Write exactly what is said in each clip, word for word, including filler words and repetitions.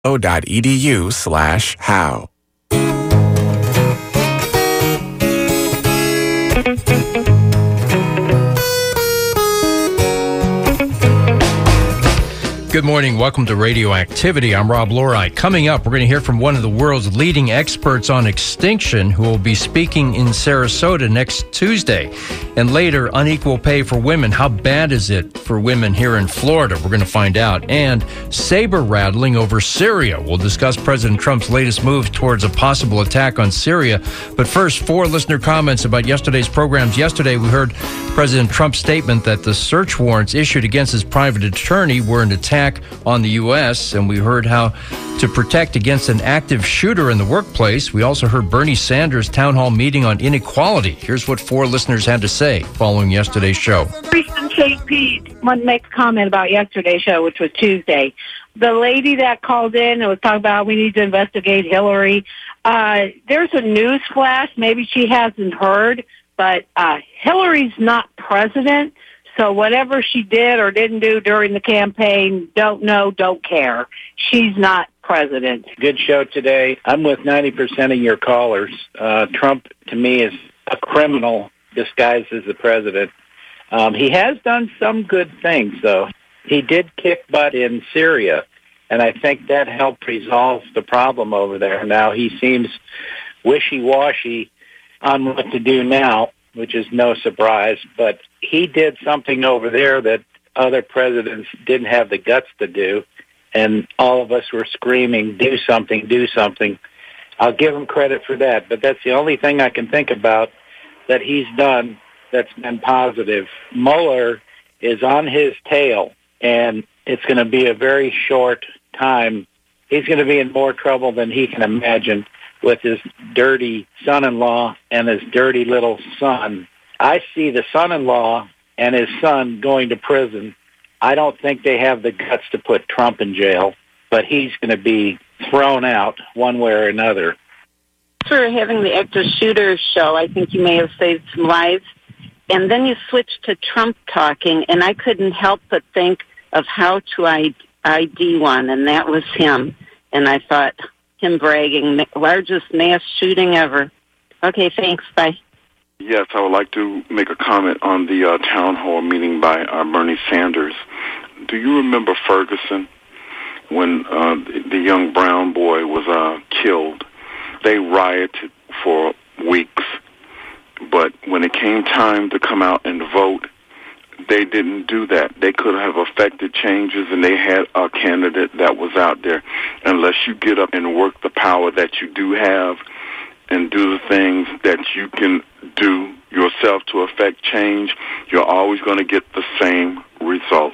edu slash how. Good morning. Welcome to Radioactivity. I'm Rob Lorite. Coming up, we're going to hear from one of the world's leading experts on extinction who will be speaking in Sarasota next Tuesday. And later, unequal pay for women. How bad is it for women here in Florida? We're going to find out. And saber rattling over Syria. We'll discuss President Trump's latest move towards a possible attack on Syria. But first, four listener comments about yesterday's programs. Yesterday, we heard President Trump's statement that the search warrants issued against his private attorney were an attack on the U S, and we heard how to protect against an active shooter in the workplace. We also heard Bernie Sanders' town hall meeting on inequality. Here's what four listeners had to say following yesterday's show. Saint Pete wanted to make a comment about yesterday's show, which was Tuesday. The lady that called in and was talking about we need to investigate Hillary. Uh, there's a news flash. Maybe she hasn't heard, but uh, Hillary's not president. So whatever she did or didn't do during the campaign, don't know, don't care. She's not president. Good show today. I'm with ninety percent of your callers. Uh, Trump, to me, is a criminal disguised as the president. Um, he has done some good things, though. He did kick butt in Syria, and I think that helped resolve the problem over there. Now he seems wishy-washy on what to do now, which is no surprise, but he did something over there that other presidents didn't have the guts to do, and all of us were screaming, do something, do something. I'll give him credit for that, but that's the only thing I can think about that he's done that's been positive. Mueller is on his tail, and it's going to be a very short time. He's going to be in more trouble than he can imagine with his dirty son-in-law and his dirty little son. I see the son-in-law and his son going to prison. I don't think they have the guts to put Trump in jail, but he's going to be thrown out one way or another. For having the active shooter show, I think you may have saved some lives. And then you switched to Trump talking, and I couldn't help but think of how to I D one, and that was him. And I thought, him bragging, largest mass shooting ever. Okay, thanks. Bye. Yes, I would like to make a comment on the uh, town hall meeting by uh, Bernie Sanders. Do you remember Ferguson when uh, the young brown boy was uh, killed? They rioted for weeks, but when it came time to come out and vote, they didn't do that. They could have affected changes, and they had a candidate that was out there. Unless you get up and work the power that you do have and do the things that you can do yourself to affect change, you're always going to get the same results.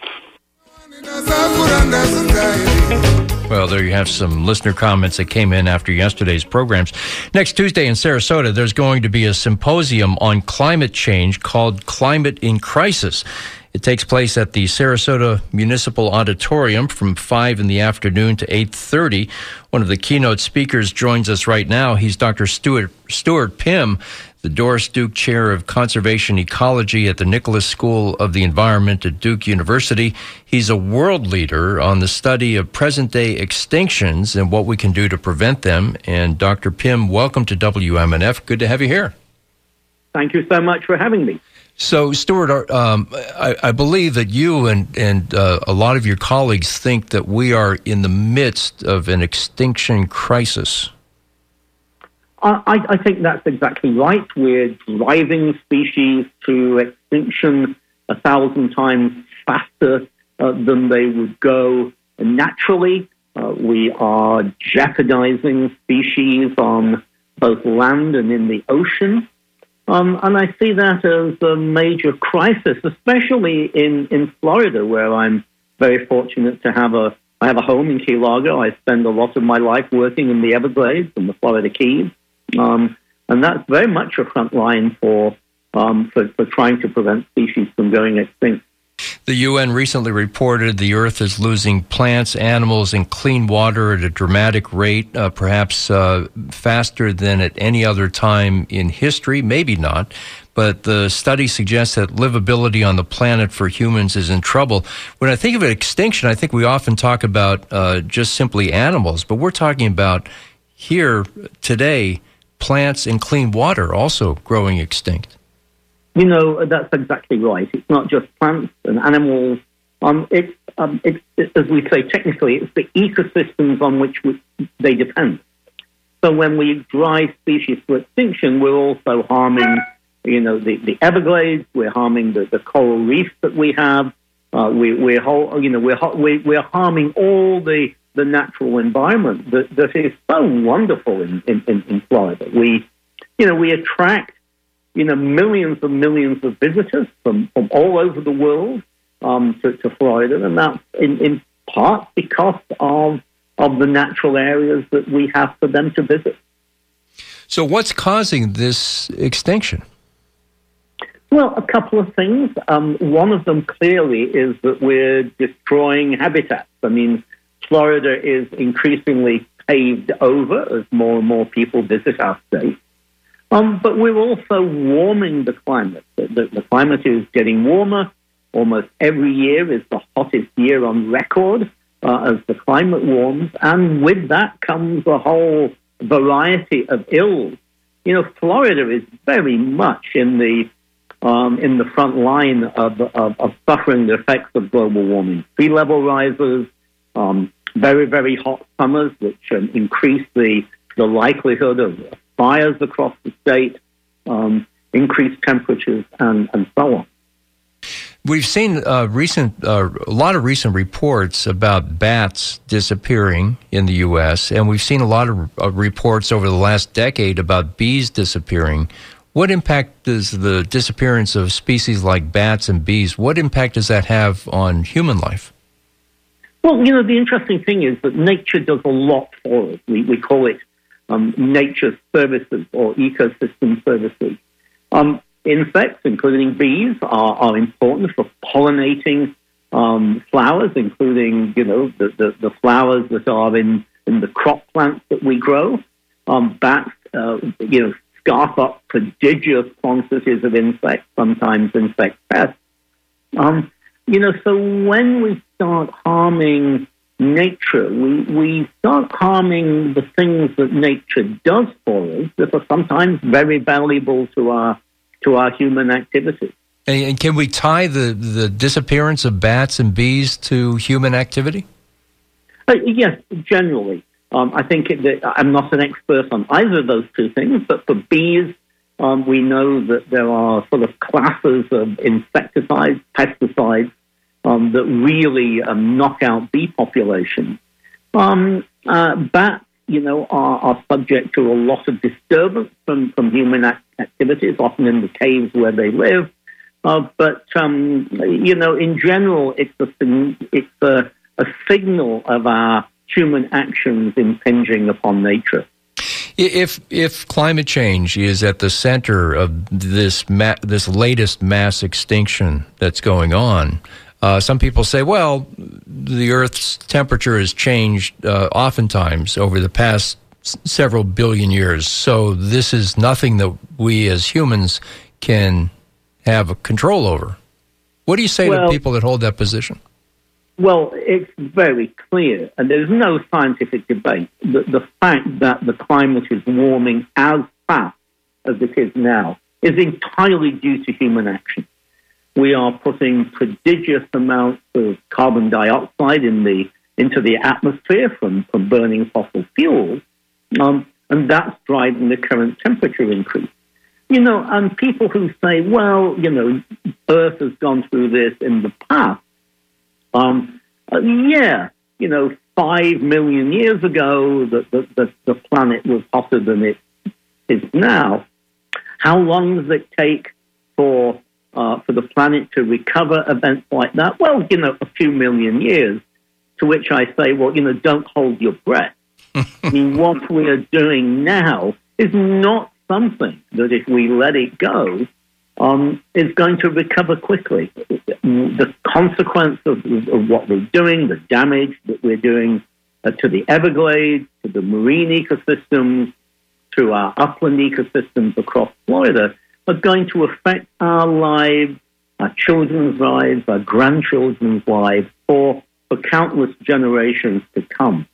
Well, there you have some listener comments that came in after yesterday's programs. Next Tuesday in Sarasota, there's going to be a symposium on climate change called Climate in Crisis. It takes place at the Sarasota Municipal Auditorium from five in the afternoon to eight thirty. One of the keynote speakers joins us right now. He's Doctor Stuart, Stuart Pimm, the Doris Duke Chair of Conservation Ecology at the Nicholas School of the Environment at Duke University. He's a world leader on the study of present-day extinctions and what we can do to prevent them. And Doctor Pimm, welcome to W M N F. Good to have you here. Thank you so much for having me. So, Stuart, um, I, I believe that you and, and uh, a lot of your colleagues think that we are in the midst of an extinction crisis. I, I think that's exactly right. We're driving species to extinction a thousand times faster uh, than they would go naturally. Uh, we are jeopardizing species on both land and in the ocean. Um, and I see that as a major crisis, especially in, in Florida, where I'm very fortunate to have a I have a home in Key Largo. I spend a lot of my life working in the Everglades and the Florida Keys, um, and that's very much a front line for, um, for for trying to prevent species from going extinct. The U N recently reported the Earth is losing plants, animals, and clean water at a dramatic rate, uh, perhaps uh, faster than at any other time in history, maybe not. But the study suggests that livability on the planet for humans is in trouble. When I think of extinction, I think we often talk about uh, just simply animals, but we're talking about here today, plants and clean water also growing extinct. You know, that's exactly right. It's not just plants and animals. Um, it's, um, it's, it, as we say technically, it's the ecosystems on which we, they depend. So when we drive species to extinction, we're also harming, you know, the, the Everglades. We're harming the, the coral reefs that we have. Uh, we, we're, you know, we're we're we're harming all the, the natural environment that, that is so wonderful in, in, in Florida. We, you know, we attract, you know, millions and millions of visitors from, from all over the world um, to, to Florida, and that's in, in part because of of the natural areas that we have for them to visit. So what's causing this extinction? Well, a couple of things. Um, one of them clearly is that we're destroying habitats. I mean, Florida is increasingly paved over as more and more people visit our state. Um, but we're also warming the climate. The, the, the climate is getting warmer. Almost every year is the hottest year on record uh, as the climate warms. And with that comes a whole variety of ills. You know, Florida is very much in the um, in the front line of, of, of suffering the effects of global warming. Sea level rises, um, very, very hot summers, which um, increase the, the likelihood of fires across the state, um, increased temperatures, and, and so on. We've seen uh, recent, uh, a lot of recent reports about bats disappearing in the U S, and we've seen a lot of uh, reports over the last decade about bees disappearing. What impact does the disappearance of species like bats and bees, what impact does that have on human life? Well, you know, the interesting thing is that nature does a lot for us. We, we call it um, nature services or ecosystem services. Um, insects, including bees, are, are important for pollinating um, flowers, including, you know, the, the, the flowers that are in, in the crop plants that we grow. Um, bats, uh, you know, scarf up prodigious quantities of insects, sometimes insect pests. Um, you know, so when we start harming nature, we, we start harming the things that nature does for us that are sometimes very valuable to our to our human activities. And, and can we tie the, the disappearance of bats and bees to human activity? Uh, yes, generally. Um, I think it, that I'm not an expert on either of those two things, but for bees, um, we know that there are sort of classes of insecticides, pesticides, um, that really um, knock out bee populations. Um, uh, bats, you know, are, are subject to a lot of disturbance from, from human act- activities, often in the caves where they live. Uh, but, um, you know, in general, it's a, it's a, a signal of our human actions impinging upon nature. If if climate change is at the center of this ma- this latest mass extinction that's going on, uh, some people say, well, the Earth's temperature has changed uh, oftentimes over the past s- several billion years, so this is nothing that we as humans can have a control over. What do you say well, to people that hold that position? Well, it's very clear, and there's no scientific debate, that the fact that the climate is warming as fast as it is now is entirely due to human action. We are putting prodigious amounts of carbon dioxide in the into the atmosphere from, from burning fossil fuels, um, and that's driving the current temperature increase. You know, and people who say, well, you know, Earth has gone through this in the past, Um, uh, yeah, you know, five million years ago, the, the, the, the planet was hotter than it is now. How long does it take for uh, for the planet to recover events like that? Well, you know, a few million years, to which I say, well, you know, don't hold your breath. I mean, what we are doing now is not something that if we let it go, um, is going to recover quickly. The consequence of, of what we're doing, the damage that we're doing uh, to the Everglades, to the marine ecosystems, to our upland ecosystems across Florida, are going to affect our lives, our children's lives, our grandchildren's lives for, for countless generations to come.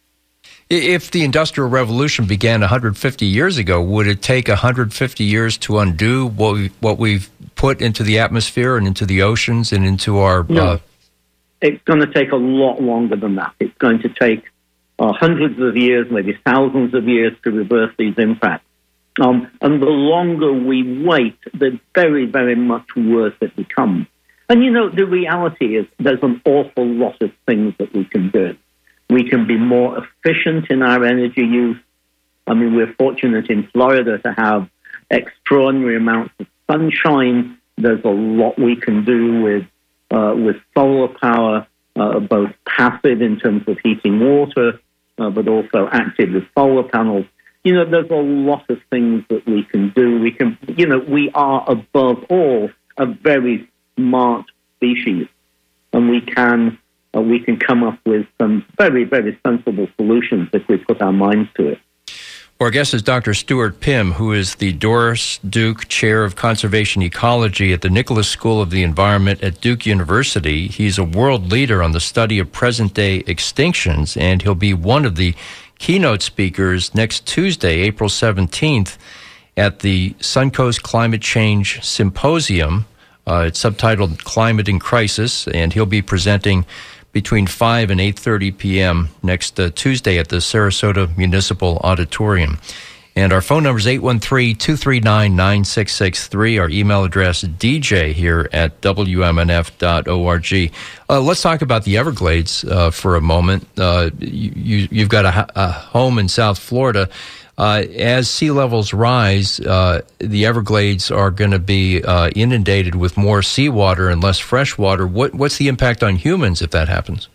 If the Industrial Revolution began one hundred fifty years ago, would it take one hundred fifty years to undo what, we, what we've put into the atmosphere and into the oceans and into our... No, uh... it's going to take a lot longer than that. It's going to take uh, hundreds of years, maybe thousands of years to reverse these impacts. Um, and the longer we wait, the very, very much worse it becomes. And, you know, the reality is there's an awful lot of things that we can do. We can be more efficient in our energy use. I mean, we're fortunate in Florida to have extraordinary amounts of sunshine. There's a lot we can do with uh, with solar power, uh, both passive in terms of heating water, uh, but also active with solar panels. You know, there's a lot of things that we can do. We can, you know, we are above all a very smart species, and we can uh, we can come up with some very, very sensible solutions if we put our minds to it. Our guest is Doctor Stuart Pimm, who is the Doris Duke Chair of Conservation Ecology at the Nicholas School of the Environment at Duke University. He's a world leader on the study of present-day extinctions, and he'll be one of the keynote speakers next Tuesday, April seventeenth, at the Suncoast Climate Change Symposium. Uh, it's subtitled Climate in Crisis, and he'll be presenting between five and eight thirty p.m. next uh, Tuesday at the Sarasota Municipal Auditorium. And our phone number is eight one three, two three nine, nine six six three. Our email address, D J here at W M N F dot org. Uh, let's talk about the Everglades uh, for a moment. Uh, you, you've got a, a home in South Florida. Uh, as sea levels rise, uh, the Everglades are going to be uh, inundated with more seawater and less fresh water. What, what's the impact on humans if that happens?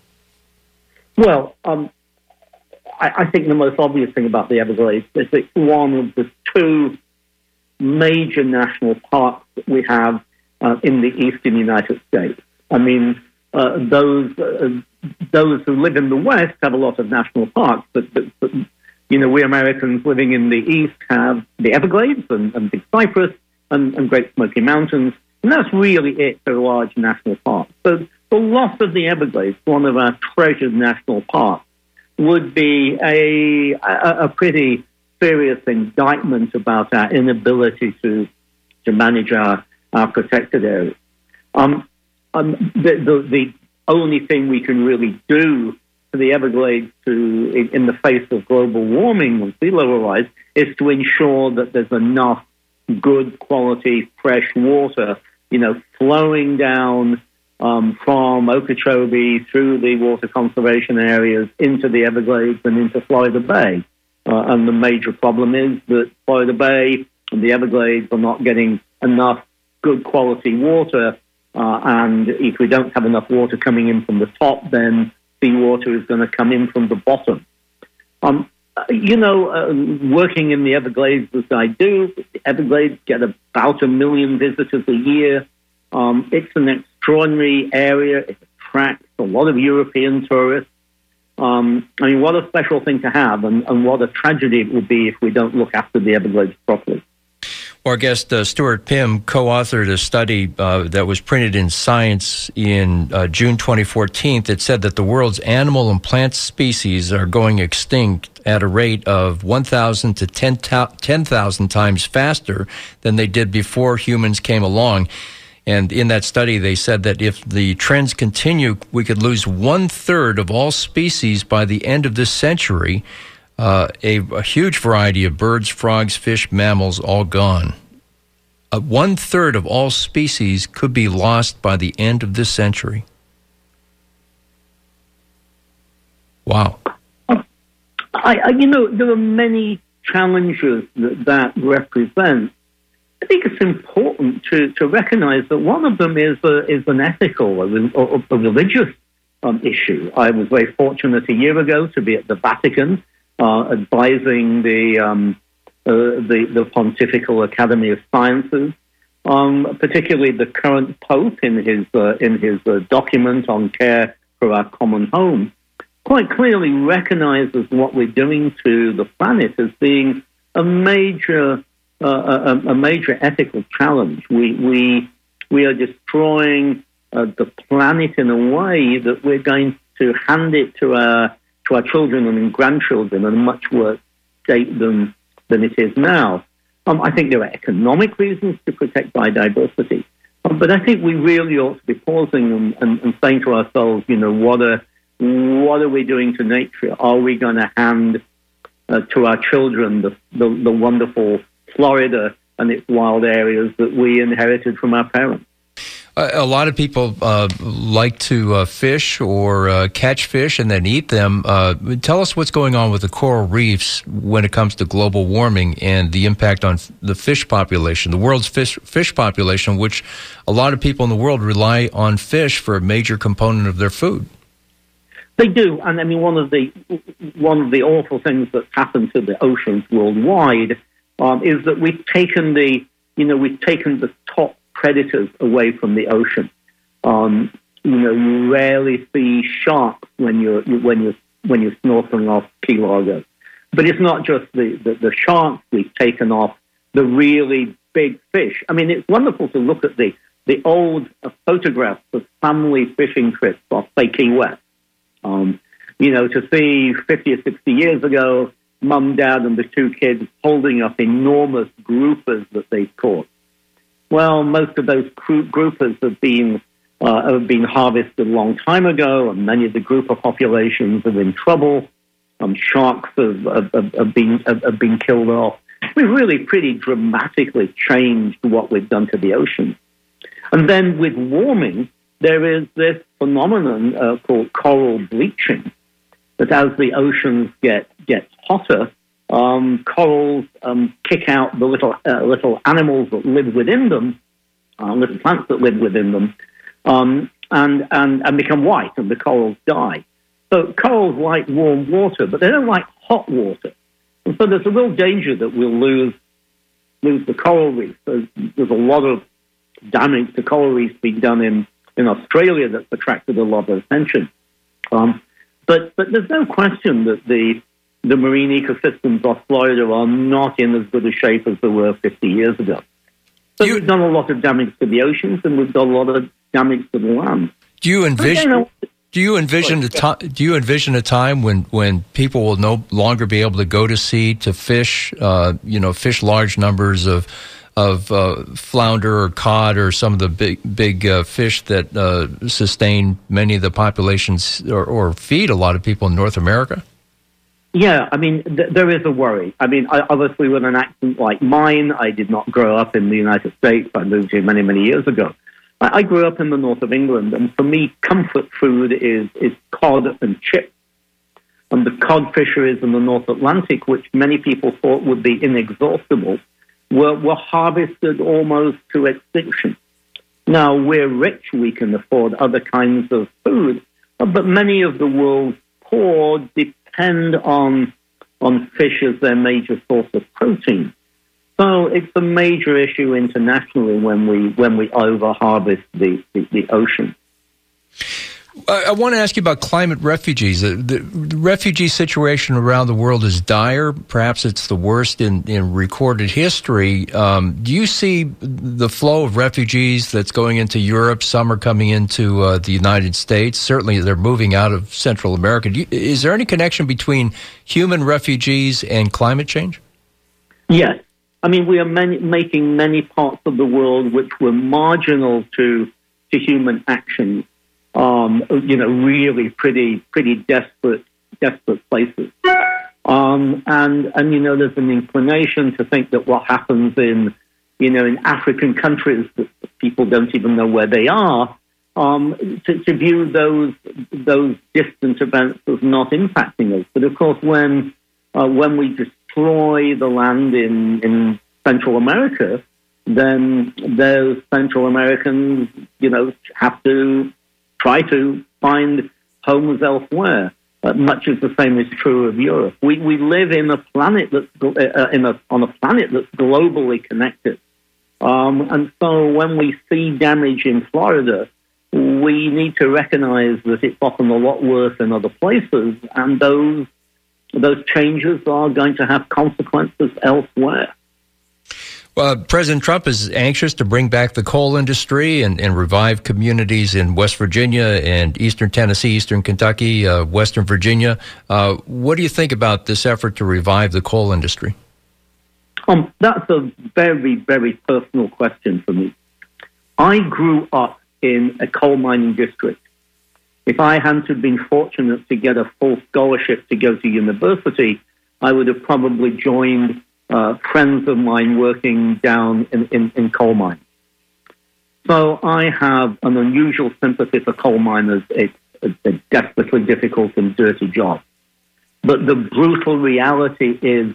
Well, um, I, I think the most obvious thing about the Everglades is it's one of the two major national parks that we have uh, in the eastern United States. I mean, uh, those uh, those who live in the West have a lot of national parks, but, but, but you know, we Americans living in the East have the Everglades and, and Big Cypress and, and Great Smoky Mountains, and that's really it for large national parks. So the loss of the Everglades, one of our treasured national parks, would be a, a, a pretty serious indictment about our inability to to manage our, our protected areas. Um, um, the, the, the only thing we can really do for the Everglades to, in, in the face of global warming and sea level rise, is to ensure that there's enough good quality fresh water, you know, flowing down um, from Okeechobee through the water conservation areas into the Everglades and into Florida Bay. Uh, and the major problem is that Florida Bay and the Everglades are not getting enough good quality water. Uh, and if we don't have enough water coming in from the top, then seawater is going to come in from the bottom. Um, you know, uh, working in the Everglades as I do, the Everglades get about a million visitors a year. Um, it's an extraordinary area. It attracts a lot of European tourists. Um, I mean, what a special thing to have, and, and what a tragedy it would be if we don't look after the Everglades properly. Our guest, uh, Stuart Pimm, co-authored a study uh, that was printed in Science in uh, June twenty fourteen that said that the world's animal and plant species are going extinct at a rate of one thousand to ten thousand times faster than they did before humans came along. And in that study, they said that if the trends continue, we could lose one-third of all species by the end of this century. Uh, a, a huge variety of birds, frogs, fish, mammals, all gone. Uh, one-third of all species could be lost by the end of this century. Wow. I, I, you know, there are many challenges that that represents. I think it's important to, to recognize that one of them is a, is an ethical, a, a, a religious um, issue. I was very fortunate a year ago to be at the Vatican, Uh, advising the, um, uh, the the Pontifical Academy of Sciences Um, particularly the current Pope in his uh, in his uh, document on care for our common home, quite clearly recognizes what we're doing to the planet as being a major uh, a, a major ethical challenge. We we we are destroying uh, the planet in a way that we're going to hand it to our to our children and grandchildren in a much worse state than than it is now. Um, I think there are economic reasons to protect biodiversity, um, but I think we really ought to be pausing and, and, and saying to ourselves, you know, what are what are we doing to nature? Are we going to hand uh, to our children the, the the wonderful Florida and its wild areas that we inherited from our parents? A lot of people uh, like to uh, fish or uh, catch fish and then eat them. Uh, tell us what's going on with the coral reefs when it comes to global warming and the impact on the fish population, the world's fish fish population, which a lot of people in the world rely on fish for a major component of their food. They do, and I mean one of the one of the awful things that's happened to the oceans worldwide um, is that we've taken the you know we've taken the top predators away from the ocean. Um, you know, you rarely see sharks when you're when you're when you're snorkeling off Key Largo. But it's not just the, the, the sharks we've taken off, the really big fish. I mean, it's wonderful to look at the the old uh, photographs of family fishing trips off, say, Key West. Um, you know, to see fifty or sixty years ago, mum, dad, and the two kids holding up enormous groupers that they've caught. Well, most of those groupers have been uh, have been harvested a long time ago, and many of the grouper populations are in trouble. Um, sharks have, have, have been have, have been killed off. We've really pretty dramatically changed what we've done to the ocean. And then with warming, there is this phenomenon uh, called coral bleaching. That as the oceans get get hotter, Um, corals um, kick out the little uh, little animals that live within them, uh, little plants that live within them, um, and, and and become white, and the corals die. So corals like warm water, but they don't like hot water. And so there's a real danger that we'll lose lose the coral reef. There's, there's a lot of damage to coral reefs being done in, in Australia that's attracted a lot of attention. Um, but but there's no question that the The marine ecosystems off Florida are not in as good a shape as they were fifty years ago. So you, we've done a lot of damage to the oceans, and we've done a lot of damage to the land. Do you envision? Do you envision a time? Do you envision a time when, when people will no longer be able to go to sea to fish? Uh, you know, fish large numbers of of uh, flounder or cod or some of the big big uh, fish that uh, sustain many of the populations or, or feed a lot of people in North America. Yeah, I mean, th- there is a worry. I mean, I, obviously, with an accent like mine, I did not grow up in the United States. I moved here many, many years ago. I, I grew up in the north of England, and for me, comfort food is, is cod and chips. And the cod fisheries in the North Atlantic, which many people thought would be inexhaustible, were, were harvested almost to extinction. Now, we're rich. We can afford other kinds of food, but many of the world's poor depend depend on on fish as their major source of protein. So it's a major issue internationally when we when we over-harvest the, the, the ocean. I, I want to ask you about climate refugees. The, the, the refugee situation around the world is dire. Perhaps it's the worst in, in recorded history. Um, do you see the flow of refugees that's going into Europe? Some are coming into uh, the United States. Certainly they're moving out of Central America. Do you, is there any connection between human refugees and climate change? Yes. I mean, we are many, making many parts of the world which were marginal to, to human actions Um, you know, really pretty, pretty desperate, desperate places. Um, and, and, you know, there's an inclination to think that what happens in, you know, in African countries that people don't even know where they are, um, to, to view those, those distant events as not impacting us. But of course, when, uh, when we destroy the land in, in Central America, then those Central Americans, you know, have to try to find homes elsewhere. Uh, much is the same is true of Europe. We we live in a planet that's uh, in a on a planet that's globally connected. Um, and so when we see damage in Florida, we need to recognize that it's often a lot worse in other places, and those those changes are going to have consequences elsewhere. Well, President Trump is anxious to bring back the coal industry and, and revive communities in West Virginia and eastern Tennessee, eastern Kentucky, uh, western Virginia. Uh, what do you think about this effort to revive the coal industry? Um, that's a very, very personal question for me. I grew up in a coal mining district. If I hadn't been fortunate to get a full scholarship to go to university, I would have probably joined uh, friends of mine working down in, in, in coal mines. So I have an unusual sympathy for coal miners. It's a, a desperately difficult and dirty job. But the brutal reality is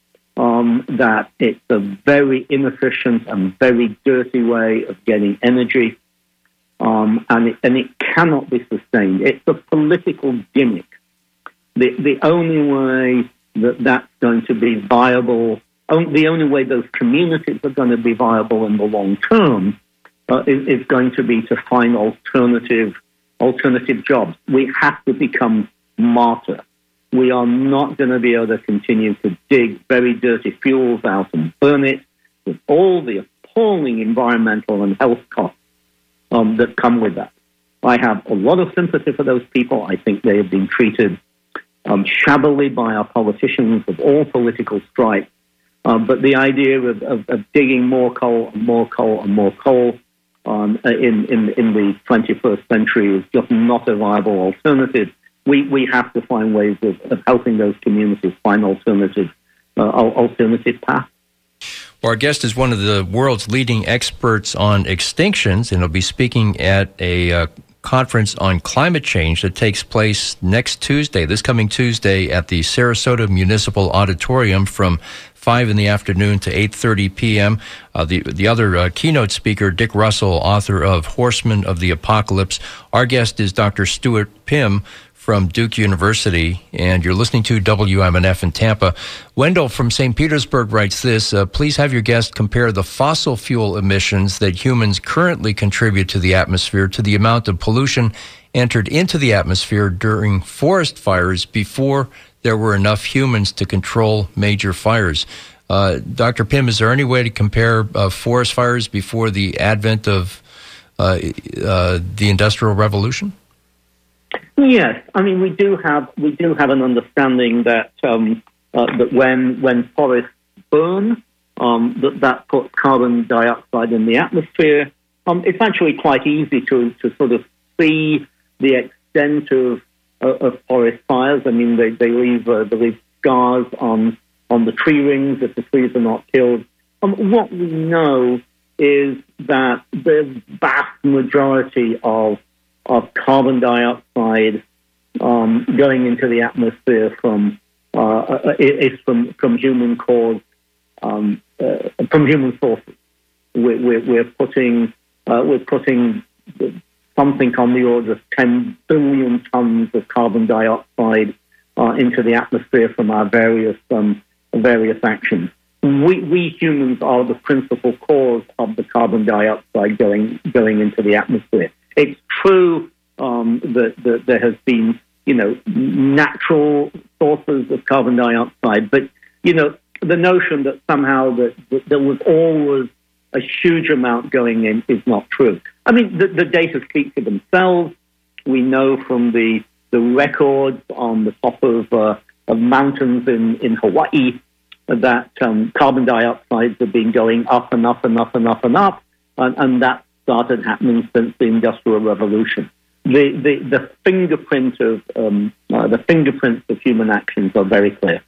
um, that it's a very inefficient and very dirty way of getting energy. Um, and, it, and it cannot be sustained. It's a political gimmick. The, the only way that that's going to be viable, the only way those communities are going to be viable in the long term uh, is, is going to be to find alternative alternative jobs. We have to become smarter. We are not going to be able to continue to dig very dirty fuels out and burn it with all the appalling environmental and health costs Um, that come with that. I have a lot of sympathy for those people. I think they have been treated um, shabbily by our politicians of all political stripes. Um, but the idea of, of, of digging more coal and more coal and more coal um, in, in, in the twenty-first century is just not a viable alternative. We, we have to find ways of, of helping those communities find alternative, uh, alternative paths. Well, our guest is one of the world's leading experts on extinctions, and he'll be speaking at a uh, conference on climate change that takes place next Tuesday, this coming Tuesday, at the Sarasota Municipal Auditorium from five in the afternoon to eight thirty p.m. Uh, the the other uh, keynote speaker, Dick Russell, author of Horsemen of the Apocalypse. Our guest is Doctor Stuart Pimm from Duke University, and you're listening to W M N F in Tampa. Wendell from Saint Petersburg writes this, uh, please have your guest compare the fossil fuel emissions that humans currently contribute to the atmosphere to the amount of pollution entered into the atmosphere during forest fires before there were enough humans to control major fires. Uh, Doctor Pimm, is there any way to compare uh, forest fires before the advent of uh, uh, the Industrial Revolution? Yes, I mean we do have we do have an understanding that um, uh, that when when forests burn, um, that that puts carbon dioxide in the atmosphere. Um, it's actually quite easy to, to sort of see the extent of uh, of forest fires. I mean they they leave uh, they leave scars on on the tree rings if the trees are not killed. Um, what we know is that the vast majority of of carbon dioxide um, going into the atmosphere from uh, is from from human caused um, uh, from human sources. We're, we're, we're putting uh, we're putting something on the order of ten billion tons of carbon dioxide uh, into the atmosphere from our various um, various actions. We, we humans are the principal cause of the carbon dioxide going going into the atmosphere. It's true um, that, that there has been, you know, natural sources of carbon dioxide, but, you know, the notion that somehow that, that there was always a huge amount going in is not true. I mean, the, the data speak for themselves. We know from the the records on the top of, uh, of mountains in, in Hawaii that um, carbon dioxides have been going up and up and up and up and up, and, and that started happening since the Industrial Revolution. The the, the fingerprint of um, uh, the fingerprints of human actions are very clear.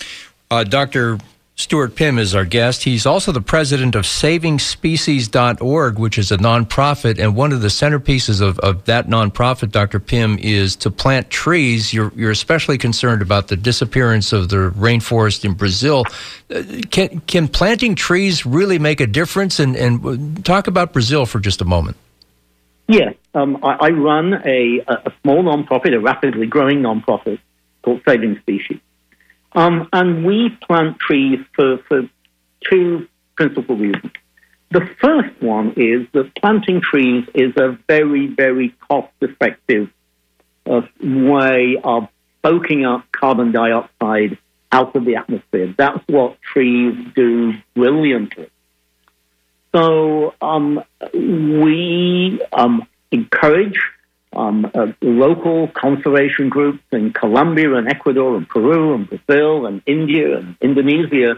Uh, Doctor Stuart Pimm is our guest. He's also the president of saving species dot org, which is a nonprofit, and one of the centerpieces of, of that nonprofit, Doctor Pimm, is to plant trees. You're, you're especially concerned about the disappearance of the rainforest in Brazil. Uh, can can planting trees really make a difference? And, and talk about Brazil for just a moment. Yes, um, I, I run a, a small nonprofit, a rapidly growing nonprofit called Saving Species. Um, and we plant trees for, for two principal reasons. The first one is that planting trees is a very, very cost-effective uh, way of soaking up carbon dioxide out of the atmosphere. That's what trees do brilliantly. So um, we um, encourage um, uh, local conservation groups in Colombia and Ecuador and Peru and Brazil and India and Indonesia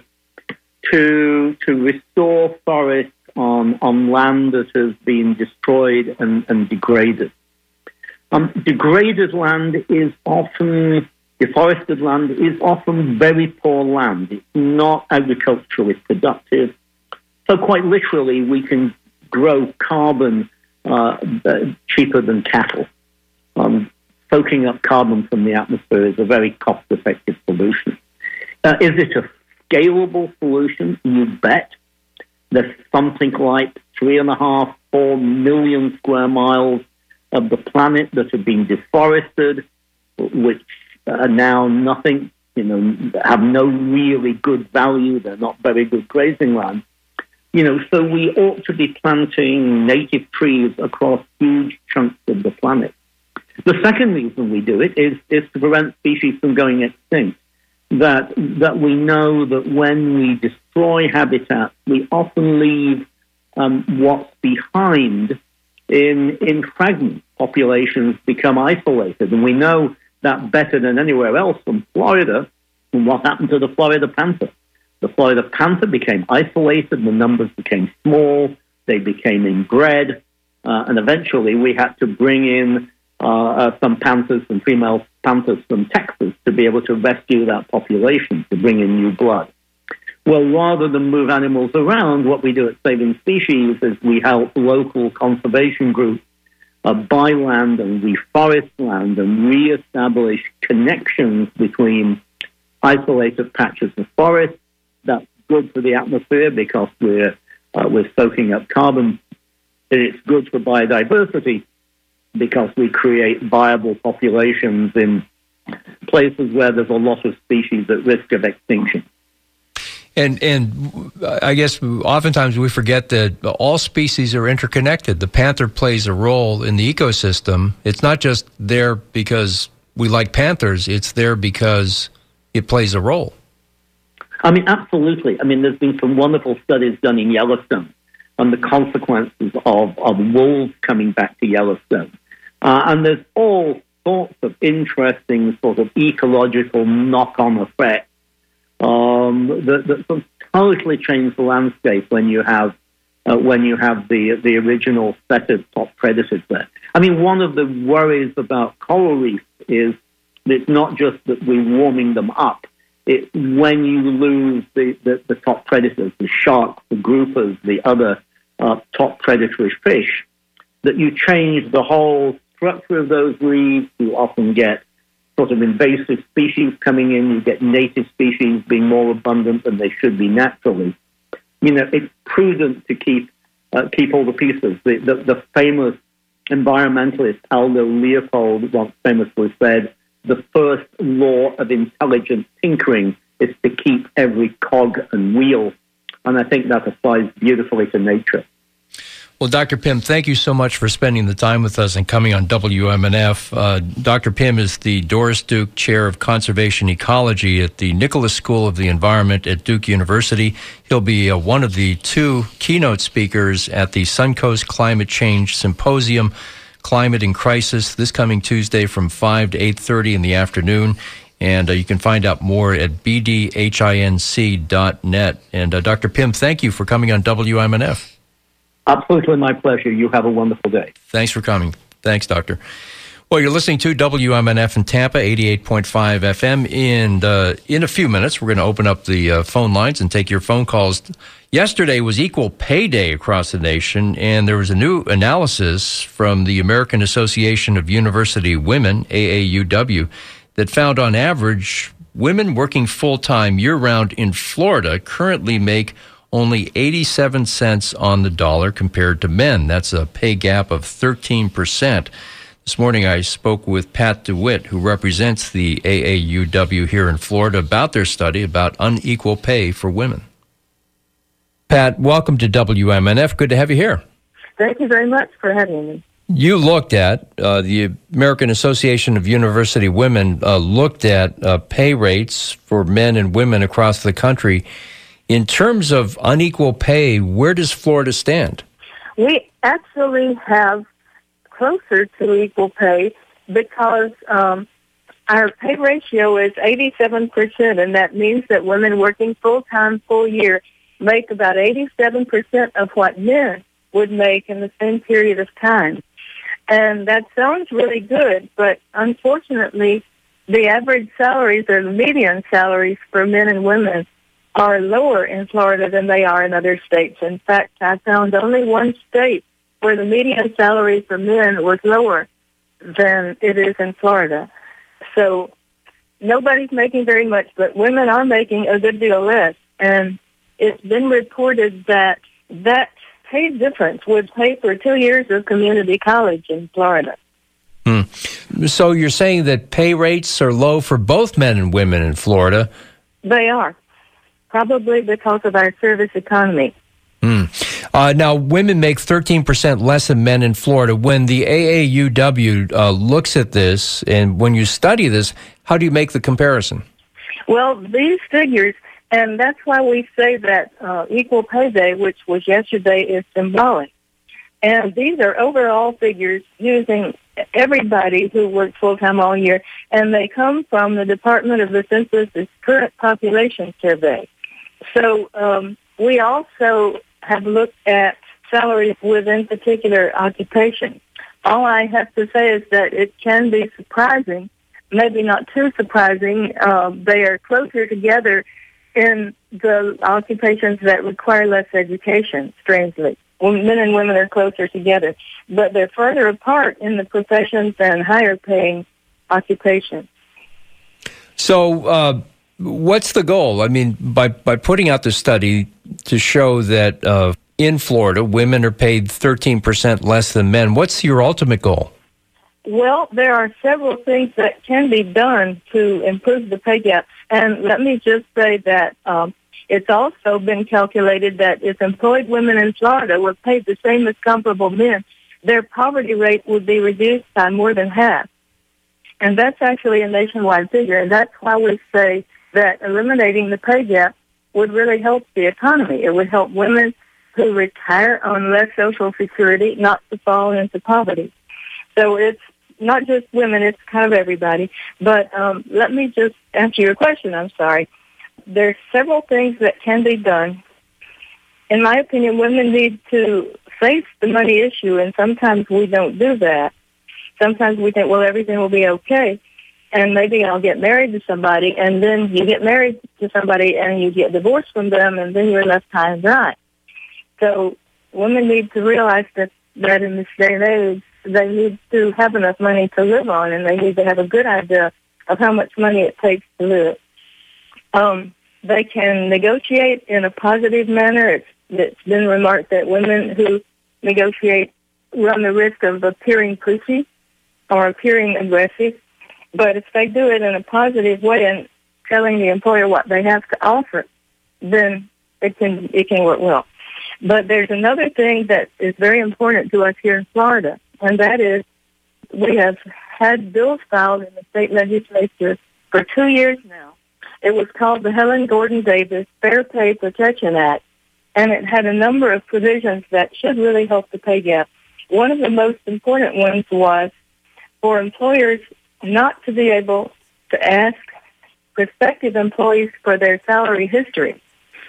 to to restore forests on, on land that has been destroyed and, and degraded. Um, degraded land is often, deforested land is often very poor land. It's not agriculturally productive. So quite literally, we can grow carbon uh, cheaper than cattle. Um, soaking up carbon from the atmosphere is a very cost-effective solution. Uh, is it a scalable solution? You bet. There's something like three and a half, four million square miles of the planet that have been deforested, which are now nothing, you know, have no really good value. They're not very good grazing land. You know, so we ought to be planting native trees across huge chunks of the planet. The second reason we do it is, is to prevent species from going extinct. That that we know that when we destroy habitats, we often leave um, what's behind in in fragments. Populations become isolated, and we know that better than anywhere else from Florida. And what happened to the Florida panther? The Florida panther became isolated, the numbers became small, they became inbred, uh, and eventually we had to bring in uh, uh, some panthers, some female panthers from Texas to be able to rescue that population, to bring in new blood. Well, rather than move animals around, what we do at Saving Species is we help local conservation groups uh, buy land and reforest land and reestablish connections between isolated patches of forest. That's good for the atmosphere because we're uh, we're soaking up carbon. It's good for biodiversity because we create viable populations in places where there's a lot of species at risk of extinction. And and I guess oftentimes we forget that all species are interconnected. The panther plays a role in the ecosystem. It's not just there because we like panthers. It's there because it plays a role. I mean, absolutely. I mean, there's been some wonderful studies done in Yellowstone on the consequences of, of wolves coming back to Yellowstone. Uh, and there's all sorts of interesting sort of ecological knock-on effects um, that, that sort of totally change the landscape when you have uh, when you have the the original set of top predators there. I mean, one of the worries about coral reefs is that it's not just that we're warming them up. It, when you lose the, the, the top predators, the sharks, the groupers, the other uh, top predatory fish, that you change the whole structure of those reefs. You often get sort of invasive species coming in. You get native species being more abundant than they should be naturally. You know, it's prudent to keep uh, keep all the pieces. The, the, the famous environmentalist Aldo Leopold once famously said, the first law of intelligent tinkering is to keep every cog and wheel. And I think that applies beautifully to nature. Well, Doctor Pym, thank you so much for spending the time with us and coming on W M N F. Uh, Doctor Pym is the Doris Duke Chair of Conservation Ecology at the Nicholas School of the Environment at Duke University. He'll be uh, one of the two keynote speakers at the Suncoast Climate Change Symposium, Climate in Crisis, this coming Tuesday from five to eight thirty in the afternoon. And uh, you can find out more at b d hinc dot net. And uh, Doctor Pym, thank you for coming on W M N F. Absolutely my pleasure. You have a wonderful day. Thanks for coming. Thanks, Doctor. Well, you're listening to W M N F in Tampa, eighty-eight point five F M. And uh, in a few minutes, we're going to open up the uh, phone lines and take your phone calls. Yesterday was Equal Pay Day across the nation, and there was a new analysis from the American Association of University Women, A A U W, that found on average, women working full-time year-round in Florida currently make only eighty-seven cents on the dollar compared to men. That's a pay gap of thirteen percent. This morning I spoke with Pat DeWitt, who represents the A A U W here in Florida, about their study about unequal pay for women. Pat, welcome to W M N F. Good to have you here. Thank you very much for having me. You looked at, uh, the American Association of University Women uh, looked at uh, pay rates for men and women across the country. In terms of unequal pay, where does Florida stand? We actually have closer to equal pay because um, our pay ratio is eighty-seven percent, and that means that women working full-time, full year make about eighty-seven percent of what men would make in the same period of time. And that sounds really good, but unfortunately, the average salaries or the median salaries for men and women are lower in Florida than they are in other states. In fact, I found only one state where the median salary for men was lower than it is in Florida. So nobody's making very much, but women are making a good deal less. And it's been reported that that pay difference would pay for two years of community college in Florida. Hmm. So you're saying that pay rates are low for both men and women in Florida? They are, probably because of our service economy. Hmm. Uh, now, women make thirteen percent less than men in Florida. When the A A U W uh, looks at this, and when you study this, how do you make the comparison? Well, these figures, and that's why we say that uh, Equal Pay Day, which was yesterday, is symbolic. And these are overall figures using everybody who works full-time all year, and they come from the Department of the Census's current population survey. So um, we also have looked at salaries within particular occupations. All I have to say is that it can be surprising, maybe not too surprising. Uh, they are closer together in the occupations that require less education, strangely. Well, men and women are closer together, but they're further apart in the professions and higher-paying occupations. So uh, what's the goal? I mean, by, by putting out the study to show that uh, in Florida, women are paid thirteen percent less than men, what's your ultimate goal? Well, there are several things that can be done to improve the pay gap. And let me just say that um, it's also been calculated that if employed women in Florida were paid the same as comparable men, their poverty rate would be reduced by more than half. And that's actually a nationwide figure. And that's why we say that eliminating the pay gap would really help the economy. It would help women who retire on less Social Security not to fall into poverty. So it's not just women, it's kind of everybody. But um, let me just answer your question, I'm sorry. There's several things that can be done. In my opinion, women need to face the money issue, and sometimes we don't do that. Sometimes we think, well, everything will be okay, and maybe I'll get married to somebody, and then you get married to somebody and you get divorced from them, and then you're left high and dry. So women need to realize that, that in this day and age, they need to have enough money to live on, and they need to have a good idea of how much money it takes to live. Um, they can negotiate in a positive manner. It's, it's been remarked that women who negotiate run the risk of appearing pushy or appearing aggressive. But if they do it in a positive way and telling the employer what they have to offer, then it can it can work well. But there's another thing that is very important to us here in Florida, and that is we have had bills filed in the state legislature for two years now. It was called the Helen Gordon Davis Fair Pay Protection Act, and it had a number of provisions that should really help the pay gap. One of the most important ones was for employers not to be able to ask prospective employees for their salary history.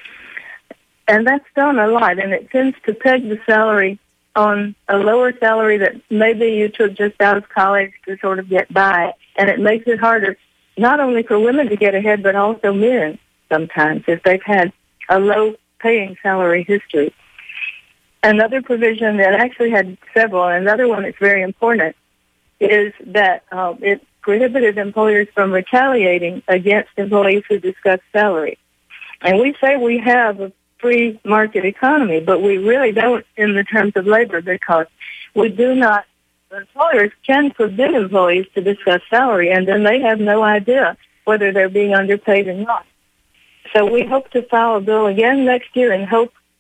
And that's done a lot, and it tends to peg the salary on a lower salary that maybe you took just out of college to sort of get by, and it makes it harder not only for women to get ahead, but also men sometimes if they've had a low-paying salary history. Another provision that actually had several, and another one that's very important, is that uh, it prohibited employers from retaliating against employees who discuss salary. And we say we have a free market economy, but we really don't in the terms of labor, because we do not, employers can forbid employees to discuss salary, and then they have no idea whether they're being underpaid or not. So we hope to file a bill again next year and hope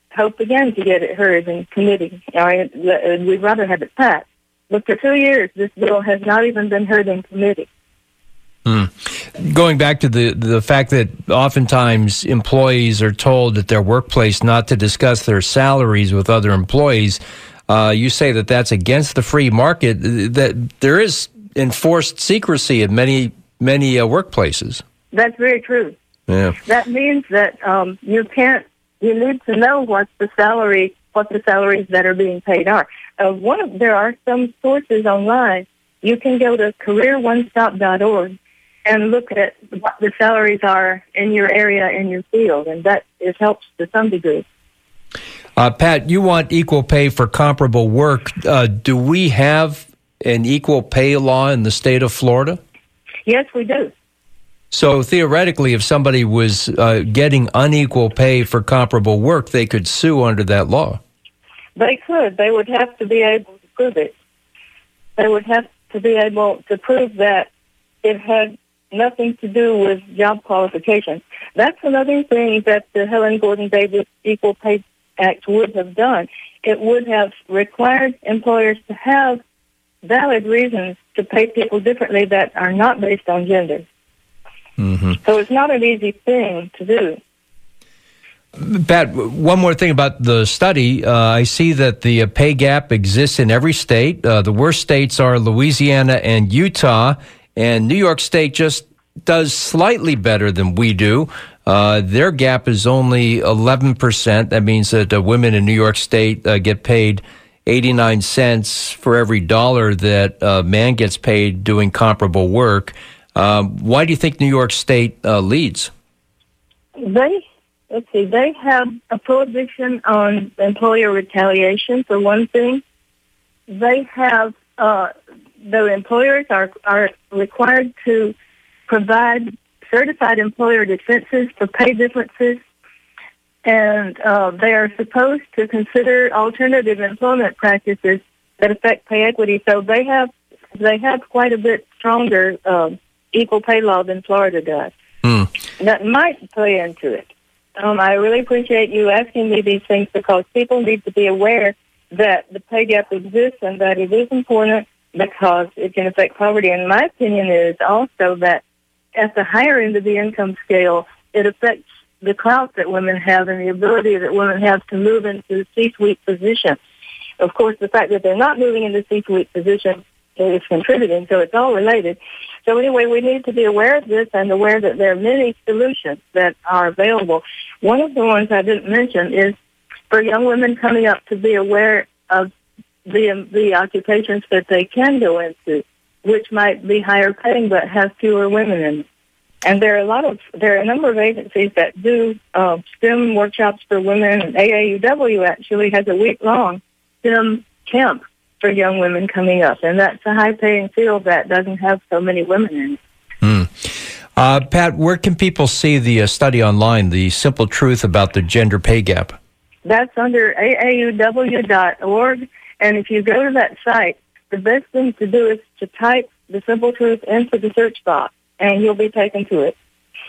hope again to get it heard in committee. Or we'd rather have it passed. But for two years, this bill has not even been heard in committee. Hmm. Going back to the, the fact that oftentimes employees are told at their workplace not to discuss their salaries with other employees, uh, you say that that's against the free market, that there is enforced secrecy at many, many uh, workplaces. That's very true. Yeah. That means that um, you can't, you need to know what the salary, what the salaries that are being paid are. Uh, one of, there are some sources online. You can go to career one stop dot org and look at what the salaries are in your area, in your field, and that is helps to some degree. Uh, Pat, you want equal pay for comparable work. Uh, do we have an equal pay law in the state of Florida? Yes, we do. So theoretically, if somebody was uh, getting unequal pay for comparable work, they could sue under that law. They could. They would have to be able to prove it. They would have to be able to prove that it had nothing to do with job qualifications. That's another thing that the Helen Gordon Davis Equal Pay Act would have done. It would have required employers to have valid reasons to pay people differently that are not based on gender. Mm-hmm. So it's not an easy thing to do. Pat, one more thing about the study. Uh, I see that the uh, pay gap exists in every state. Uh, the worst states are Louisiana and Utah, and New York State just does slightly better than we do. Uh, their gap is only eleven percent. That means that uh, women in New York State uh, get paid eighty-nine cents for every dollar that a uh, man gets paid doing comparable work. Um, why do you think New York State uh, leads? They, let's see, they have a prohibition on employer retaliation, for one thing. They have, uh, the employers are, are required to provide certified employer defenses for pay differences, and uh, they are supposed to consider alternative employment practices that affect pay equity. So they have, they have quite a bit stronger um, equal pay law than Florida does. Mm. That might play into it. Um, I really appreciate you asking me these things because people need to be aware that the pay gap exists and that it is important because it can affect poverty. And my opinion is also that at the higher end of the income scale, it affects the clout that women have and the ability that women have to move into C-suite positions. Of course, the fact that they're not moving into C-suite positions is contributing, so it's all related. So anyway, we need to be aware of this and aware that there are many solutions that are available. One of the ones I didn't mention is for young women coming up to be aware of the the occupations that they can go into, which might be higher paying but have fewer women in them. And there are a lot of there are a number of agencies that do uh, STEM workshops for women. And A A U W actually has a week long STEM camp for young women coming up, and that's a high-paying field that doesn't have so many women in it. Mm. Uh, Pat, where can people see the uh, study online, The Simple Truth About the Gender Pay Gap? That's under A A U W dot org, and if you go to that site, the best thing to do is to type The Simple Truth into the search box, and you'll be taken to it.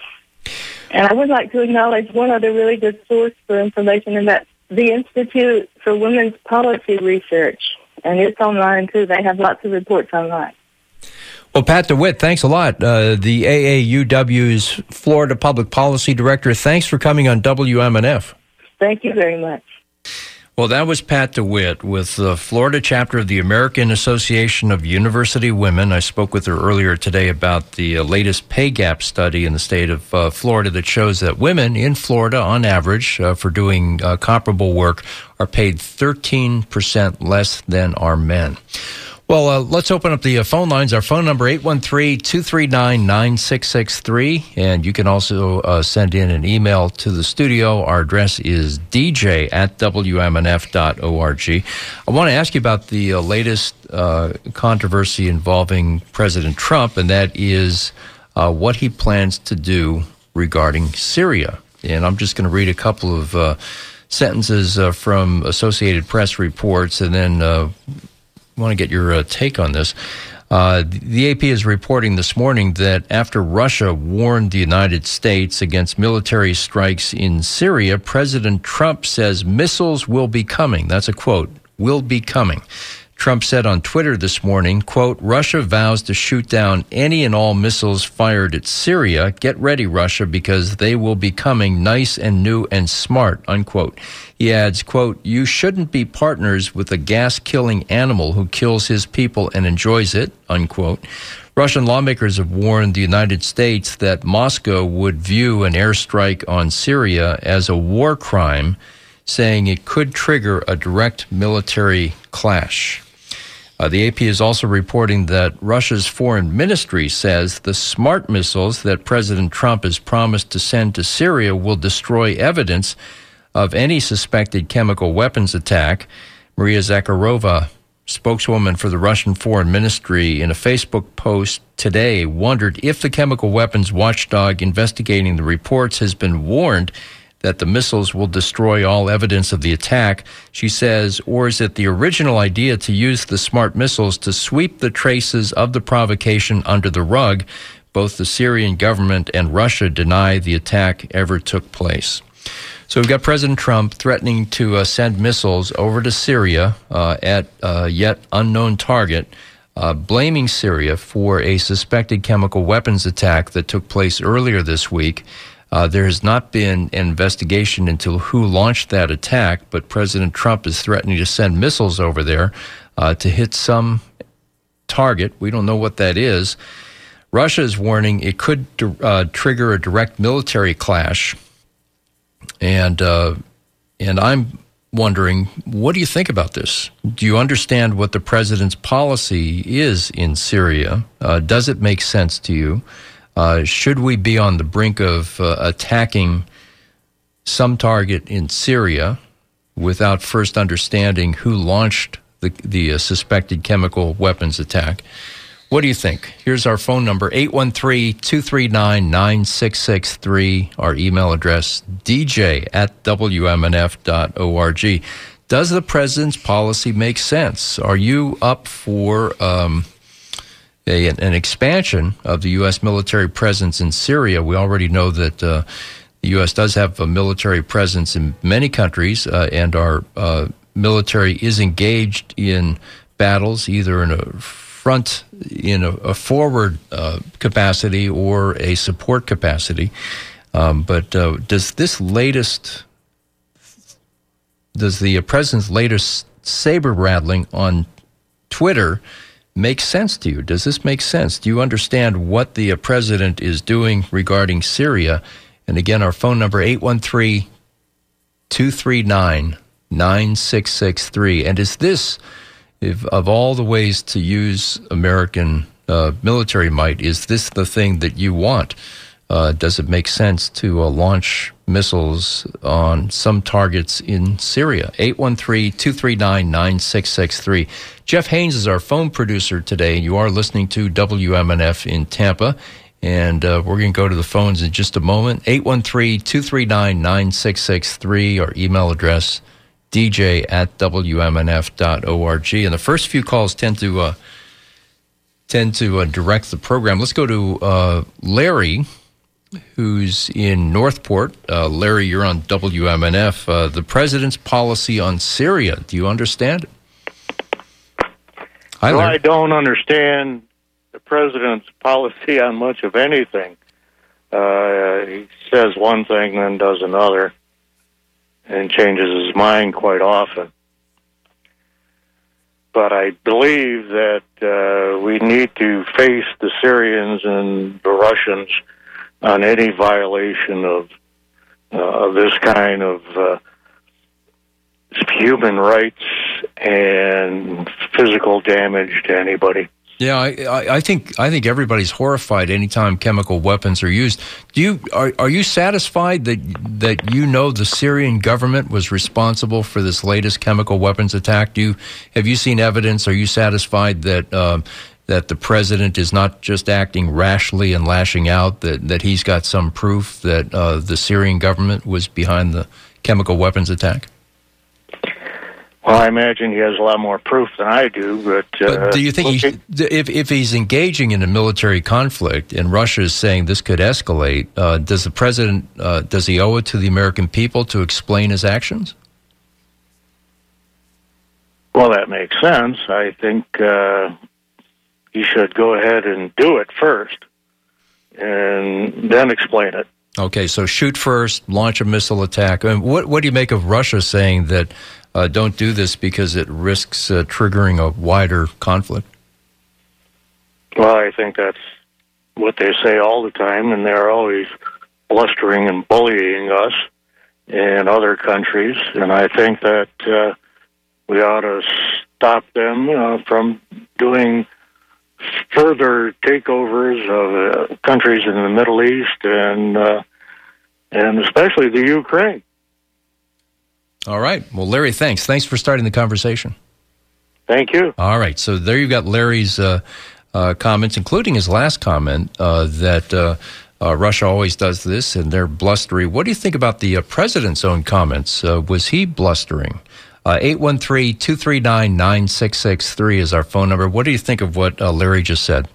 And I would like to acknowledge one other really good source for information, and that's the Institute for Women's Policy Research. And it's online, too. They have lots of reports online. Well, Pat DeWitt, thanks a lot. Uh, the A A U W's Florida Public Policy Director, thanks for coming on W M N F. Thank you very much. Well, that was Pat DeWitt with the Florida chapter of the American Association of University Women. I spoke with her earlier today about the uh, latest pay gap study in the state of uh, Florida that shows that women in Florida, on average, uh, for doing uh, comparable work, are paid thirteen percent less than our men. Well, uh, let's open up the uh, phone lines. Our phone number, eight one three, two three nine, nine six six three. And you can also uh, send in an email to the studio. Our address is d j at w m n f dot org. I want to ask you about the uh, latest uh, controversy involving President Trump, and that is uh, what he plans to do regarding Syria. And I'm just going to read a couple of uh, sentences uh, from Associated Press reports, and then uh, I want to get your uh, take on this. Uh, the A P is reporting this morning that after Russia warned the United States against military strikes in Syria, President Trump says missiles will be coming. That's a quote, will be coming. Trump said on Twitter this morning, quote, Russia vows to shoot down any and all missiles fired at Syria. Get ready, Russia, because they will be coming nice and new and smart, unquote. He adds, quote, you shouldn't be partners with a gas-killing animal who kills his people and enjoys it, unquote. Russian lawmakers have warned the United States that Moscow would view an airstrike on Syria as a war crime, saying it could trigger a direct military clash. Uh, the A P is also reporting that Russia's foreign ministry says the SMART missiles that President Trump has promised to send to Syria will destroy evidence of any suspected chemical weapons attack. Maria Zakharova, spokeswoman for the Russian foreign ministry, in a Facebook post today wondered if the chemical weapons watchdog investigating the reports has been warned that the missiles will destroy all evidence of the attack. She says, or is it the original idea to use the SMART missiles to sweep the traces of the provocation under the rug? Both the Syrian government and Russia deny the attack ever took place. So we've got President Trump threatening to uh, send missiles over to Syria uh, at a yet unknown target, uh, blaming Syria for a suspected chemical weapons attack that took place earlier this week. Uh, there has not been an investigation into who launched that attack, but President Trump is threatening to send missiles over there uh, to hit some target. We don't know what that is. Russia is warning it could uh, trigger a direct military clash. And uh, and I'm wondering, what do you think about this? Do you understand what the president's policy is in Syria? Uh, does it make sense to you? Uh, should we be on the brink of uh, attacking some target in Syria without first understanding who launched the, the uh, suspected chemical weapons attack? What do you think? Here's our phone number, eight one three, two three nine, nine six six three, our email address, d j at w m n f dot org. Does the president's policy make sense? Are you up for um, a, an expansion of the U S military presence in Syria? We already know that uh, the U S does have a military presence in many countries, uh, and our uh, military is engaged in battles, either in a front, in a, a forward uh, capacity or a support capacity. Um, but uh, does this latest, does the president's latest saber rattling on Twitter make sense to you? Does this make sense? Do you understand what the uh, president is doing regarding Syria? And again, our phone number, eight one three, two three nine, nine six six three. And is this, if of all the ways to use American uh, military might, is this the thing that you want? Uh, does it make sense to uh, launch missiles on some targets in Syria? eight one three, two three nine, nine six six three. Jeff Haynes is our phone producer today. You are listening to W M N F in Tampa, and uh, we're going to go to the phones in just a moment. eight one three, two three nine, nine six six three, our email address, d j at w m n f dot org. And the first few calls tend to uh, tend to uh, direct the program. Let's go to uh, Larry, who's in Northport. Uh, Larry, you're on W M N F. Uh, the president's policy on Syria, do you understand it? Hi, well, Larry. I don't understand the president's policy on much of anything. Uh, he says one thing, then does another, and changes his mind quite often. But I believe that uh, we need to face the Syrians and the Russians on any violation of uh, of this kind of uh, human rights and physical damage to anybody. Yeah, I, I, I think I think everybody's horrified anytime chemical weapons are used. Do you are are you satisfied that that you know the Syrian government was responsible for this latest chemical weapons attack? Do you have you seen evidence? Are you satisfied that um, that the president is not just acting rashly and lashing out? That that he's got some proof that uh, the Syrian government was behind the chemical weapons attack? Well, I imagine he has a lot more proof than I do, but... Uh, but do you think okay. he, if, if he's engaging in a military conflict and Russia is saying this could escalate, uh, does the president, uh, does he owe it to the American people to explain his actions? Well, that makes sense. I think uh, he should go ahead and do it first and then explain it. Okay, so shoot first, launch a missile attack. I mean, what, what do you make of Russia saying that Uh, don't do this because it risks uh, triggering a wider conflict? Well, I think that's what they say all the time, and they're always blustering and bullying us and other countries. And I think that uh, we ought to stop them uh, from doing further takeovers of uh, countries in the Middle East and uh, and especially the Ukraine. All right. Well, Larry, thanks. Thanks for starting the conversation. Thank you. All right. So there you've got Larry's uh, uh, comments, including his last comment uh, that uh, uh, Russia always does this and they're blustery. What do you think about the uh, president's own comments? Uh, was he blustering? Uh, eight one three, two three nine, nine six six three is our phone number. What do you think of what uh, Larry just said?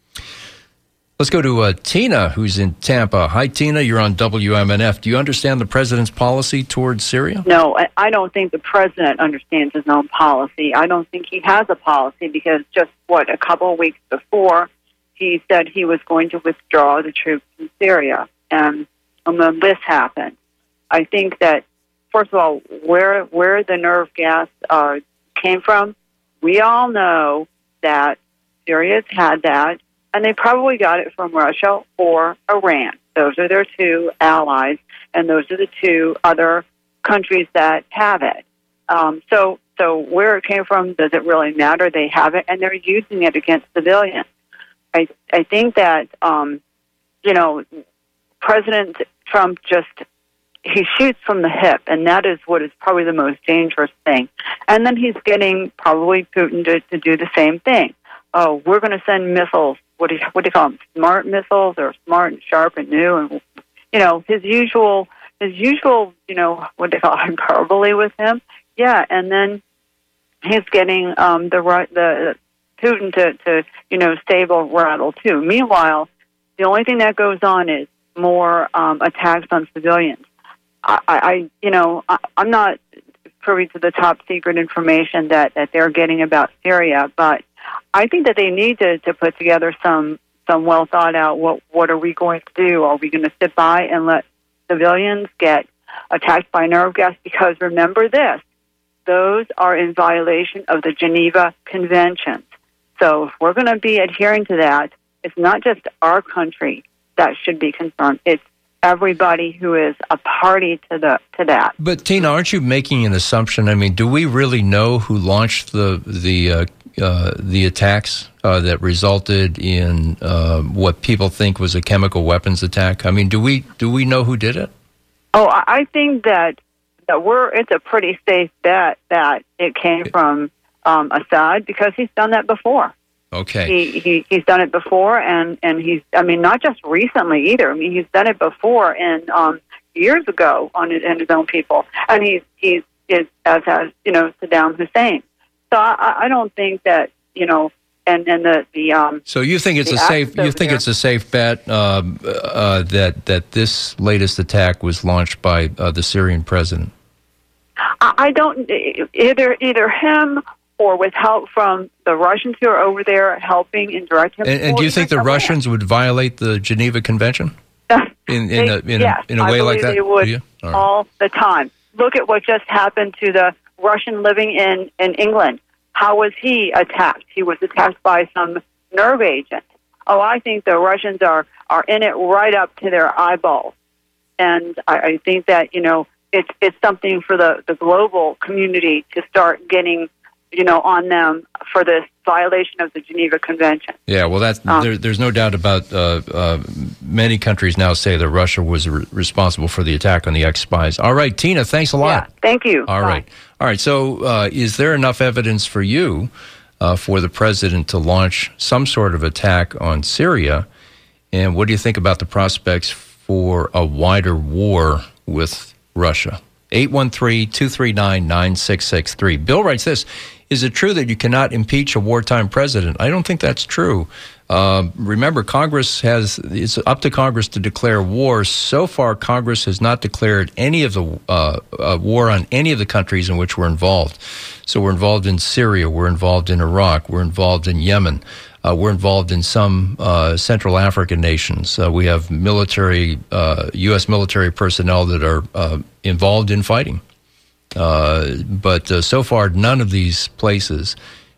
Let's go to uh, Tina, who's in Tampa. Hi, Tina. You're on W M N F. Do you understand the president's policy towards Syria? No, I- I don't think the president understands his own policy. I don't think he has a policy because just, what, a couple of weeks before, he said he was going to withdraw the troops from Syria. And, and then this happened. I think that, first of all, where where the nerve gas uh, came from, we all know that Syria's had that. And they probably got it from Russia or Iran. Those are their two allies, and those are the two other countries that have it. Um, so, so where it came from, does it really matter? They have it, and they're using it against civilians. I, I think that, um, you know, President Trump just, he shoots from the hip, and that is what is probably the most dangerous thing. And then he's getting probably Putin to, to do the same thing. Oh, we're going to send missiles. What do you, what do you call them? Smart missiles, or smart and sharp and new, and you know his usual, his usual, you know what do they call hyperbole with him? Yeah, and then he's getting um, the the Putin to, to you know stable rattle too. Meanwhile, the only thing that goes on is more um, attacks on civilians. I, I you know, I, I'm not privy to the top secret information that, that they're getting about Syria, but I think that they need to, to put together some, some well thought out, what, what are we going to do? Are we going to sit by and let civilians get attacked by nerve gas? Because remember this, those are in violation of the Geneva Conventions. So if we're going to be adhering to that, it's not just our country that should be concerned. It's everybody who is a party to the to that. But Tina, aren't you making an assumption? I mean, do we really know who launched the the uh, uh, the attacks uh, that resulted in uh, what people think was a chemical weapons attack? I mean, do we do we know who did it? Oh, I think that that we're. It's a pretty safe bet that it came from um, Assad, because he's done that before. Okay. He, he he's done it before, and, and he's, I mean, not just recently either. I mean, he's done it before and um, years ago on his, and his own people. And he's, he's, is, as has, you know, Saddam Hussein. So I, I don't think that, you know, and, and the, the um. So you think it's a safe, you think there. it's a safe bet uh, uh, that, that this latest attack was launched by uh, the Syrian president? I, I don't, either, either him or with help from the Russians who are over there helping and directing. And, and do you think the Russians would violate the Geneva Convention in in they, a, in, yes, a, in a way I like that? They would all, right. all the time. Look at what just happened to the Russian living in, in England. How was he attacked? He was attacked by some nerve agent. Oh, I think the Russians are, are in it right up to their eyeballs. And I, I think that, you know, it's, it's something for the, the global community to start getting, you know, on them for this violation of the Geneva Convention. Yeah, well, that's, um, there, there's no doubt about uh, uh, many countries now say that Russia was re- responsible for the attack on the ex-spies. All right, Tina, thanks a lot. Yeah, thank you. All Bye. right. All right, so uh, is there enough evidence for you uh, for the president to launch some sort of attack on Syria? And what do you think about the prospects for a wider war with Russia? eight one three, two three nine, nine six six three. Bill writes this, is it true that you cannot impeach a wartime president? I don't think that's true. Uh, remember, Congress has, it's up to Congress to declare war. So far, Congress has not declared any of the uh, uh, war on any of the countries in which we're involved. So we're involved in Syria, we're involved in Iraq, we're involved in Yemen, uh, we're involved in some uh, Central African nations. Uh, we have military, uh, U S military personnel that are uh, involved in fighting. Uh, but uh, so far, none of these places,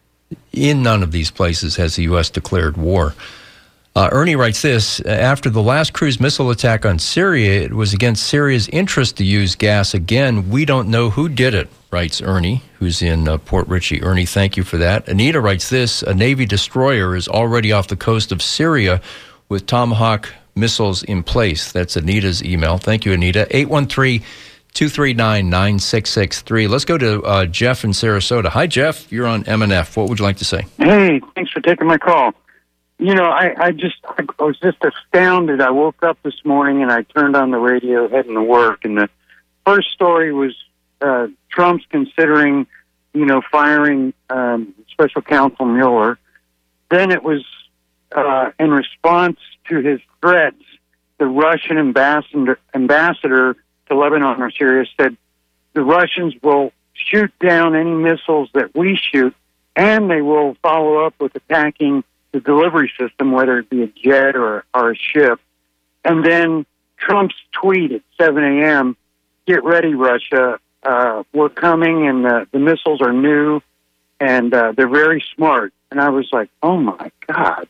in none of these places has the U S declared war. Uh, Ernie writes this, after the last cruise missile attack on Syria, it was against Syria's interest to use gas again. We don't know who did it, writes Ernie, who's in uh, Port Richey. Ernie, thank you for that. Anita writes this, a Navy destroyer is already off the coast of Syria with Tomahawk missiles in place. That's Anita's email. Thank you, Anita. eight one three, two three nine, nine six six three. Let's go to uh, Jeff in Sarasota. Hi, Jeff. You're on M and F. What would you like to say? Hey, thanks for taking my call. You know, I, I just I was just astounded. I woke up this morning and I turned on the radio heading to work, and the first story was uh, Trump's considering, you know, firing um, Special Counsel Mueller. Then it was uh, in response to his threats, the Russian ambassador ambassador to Lebanon or Syria said the Russians will shoot down any missiles that we shoot, and they will follow up with attacking the delivery system, whether it be a jet or, or a ship. And then Trump's tweet at seven a.m., get ready, Russia. Uh, we're coming, and the, the missiles are new, and uh, they're very smart. And I was like, oh, my God.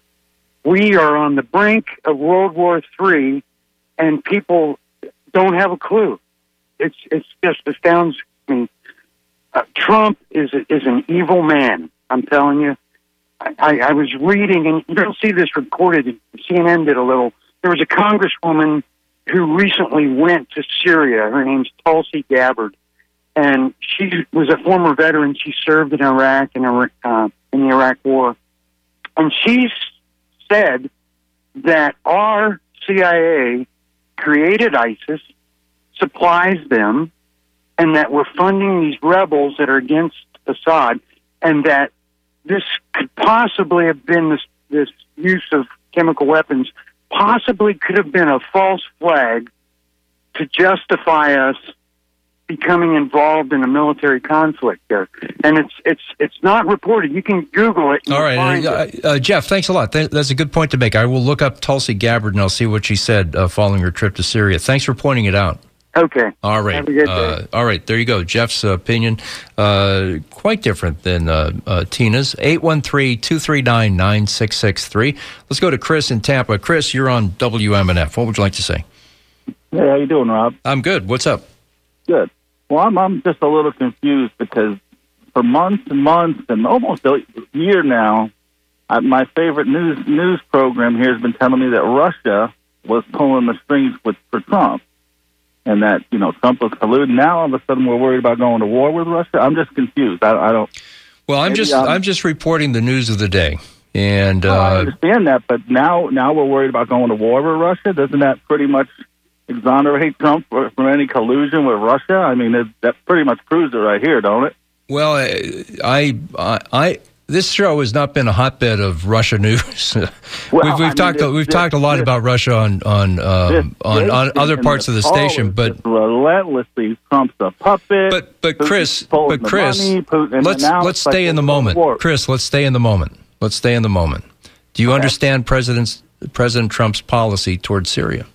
We are on the brink of World War Three, and people don't have a clue. It's it's just astounds me. Uh, Trump is is an evil man. I'm telling you. I, I was reading, and you don't see this reported. C N N did a little. There was a congresswoman who recently went to Syria. Her name's Tulsi Gabbard, and she was a former veteran. She served in Iraq and uh, in the Iraq War, and she said that our C I A created ISIS, supplies them, and that we're funding these rebels that are against Assad, and that this could possibly have been this, this use of chemical weapons, possibly could have been a false flag to justify us becoming involved in a military conflict there. And it's it's it's not reported. You can Google it. All right. Uh, uh, Jeff, thanks a lot. Th- that's a good point to make. I will look up Tulsi Gabbard, and I'll see what she said uh, following her trip to Syria. Thanks for pointing it out. Okay. All right. Have a good day. Uh, all right. There you go. Jeff's uh, opinion, uh, quite different than uh, uh, Tina's. eight one three, two three nine, nine six six three. Let's go to Chris in Tampa. Chris, you're on W M N F. What would you like to say? Hey, how you doing, Rob? I'm good. What's up? Good. Well, I'm, I'm just a little confused because for months and months and almost a year now, I, my favorite news news program here has been telling me that Russia was pulling the strings with for Trump. And that, you know, Trump was colluding. Now, all of a sudden, we're worried about going to war with Russia. I'm just confused. I, I don't. Well, I'm just I'm, I'm just reporting the news of the day, and uh, oh, I understand that. But now, now we're worried about going to war with Russia. Doesn't that pretty much exonerate Trump from any collusion with Russia? I mean, it, that pretty much proves it right here, don't it? Well, I I. I This show has not been a hotbed of Russia news. Well, we've we've I talked mean, we've this, talked a lot this, about Russia on on um, on, on other parts of the station, but relentlessly Trump's a puppet. But but Chris, Putin's but Chris, money, Putin, let's let's stay like in the moment. Chris, let's stay in the moment. Let's stay in the moment. Do you okay. understand President President Trump's policy towards Syria?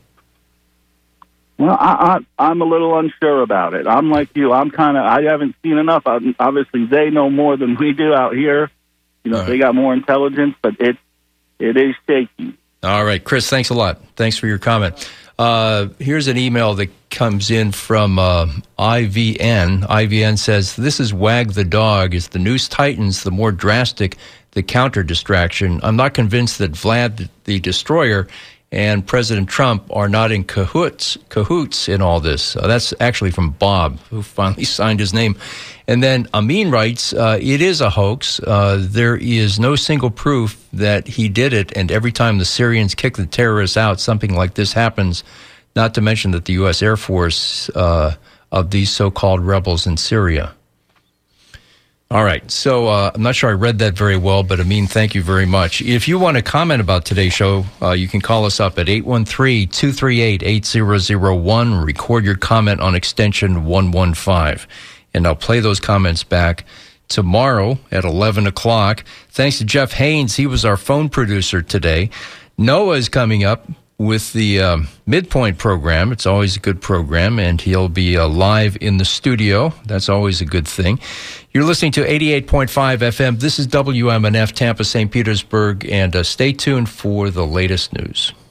Well, I, I, I'm a little unsure about it. I'm like you. I'm kind of. I haven't seen enough. I, obviously, they know more than we do out here. You know, right. They got more intelligence, but it it is shaky. All right, Chris, thanks a lot. Thanks for your comment. Uh, here's an email that comes in from uh, I V N. I V N says, this is Wag the Dog. As the news tightens, the more drastic the counter-distraction. I'm not convinced that Vlad the Destroyer and President Trump are not in cahoots, cahoots in all this. Uh, that's actually from Bob, who finally signed his name. And then Amin writes, uh, it is a hoax. Uh, there is no single proof that he did it, and every time the Syrians kick the terrorists out, something like this happens, not to mention that the U S Air Force uh, of these so-called rebels in Syria. All right, so uh, I'm not sure I read that very well, but Amin, thank you very much. If you want to comment about today's show, uh, you can call us up at eight one three, two three eight, eight zero zero one. Record your comment on extension one one five, and I'll play those comments back tomorrow at eleven o'clock. Thanks to Jeff Haynes. He was our phone producer today. Noah is coming up with the uh, Midpoint program. It's always a good program, and he'll be uh, live in the studio. That's always a good thing. You're listening to eighty-eight point five F M. This is W M N F, Tampa, Saint Petersburg, and uh, stay tuned for the latest news.